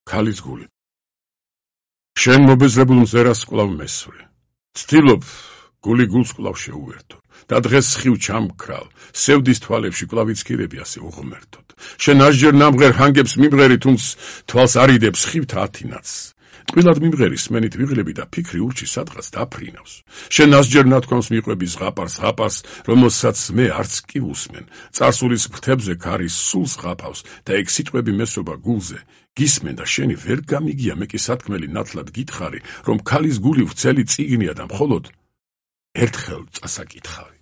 ქალის გული. შენ მობეზრებულ მზერას კვლავ მესვრი. ცდილობ გული გულს კვლავ შეუერთო. და დღეს სხივ ჩამქრალ, სევდის თვალებში კვლავ იცქირები ასე უღმერთოდ. შენ ასჯერ ნამღერ ჰანგებს მიმღერი, თუნც თვალს არიდებს სხივთა ათინაც. ტყილად მიმღერის სმენით ვიღლები და ფიქრი ურჩი სადღაც დაფრინავს. შენ ასჯერ ნათქვამს მიყვები ზღაპარს, რომელსაც მე არც კი უსმენ. წარსულის ფრთებზე ქარის სულს ღაფავს და ეგ სიტყვები მესობა გულზე. გისმენ და შენი ვერ გამიგია, მე კი სათქმელი ნათლად გითხარი, რომ ქალის გული ვრცელი წიგნია და მხოლოდ ერთხელ წასაკითხავი.